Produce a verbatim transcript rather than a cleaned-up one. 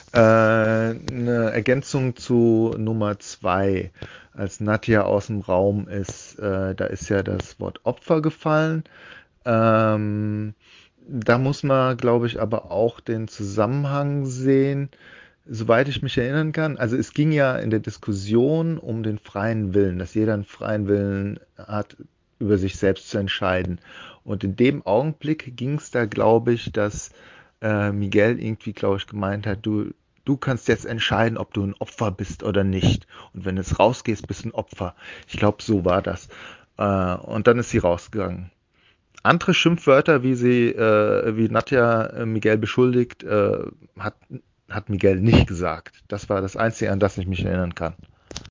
Äh, eine Ergänzung zu Nummer zwei, als Nadja aus dem Raum ist, äh, da ist ja das Wort Opfer gefallen. Ähm, Da muss man, glaube ich, aber auch den Zusammenhang sehen, soweit ich mich erinnern kann. Also es ging ja in der Diskussion um den freien Willen, dass jeder einen freien Willen hat, über sich selbst zu entscheiden. Und in dem Augenblick ging es da, glaube ich, dass äh, Miguel irgendwie, glaube ich, gemeint hat, du, du kannst jetzt entscheiden, ob du ein Opfer bist oder nicht. Und wenn du jetzt rausgehst, bist du ein Opfer. Ich glaube, so war das. Äh, und dann ist sie rausgegangen. Andere Schimpfwörter, wie sie, äh, wie Nadja äh, Miguel beschuldigt, äh, hat, hat Miguel nicht gesagt. Das war das Einzige, an das ich mich erinnern kann.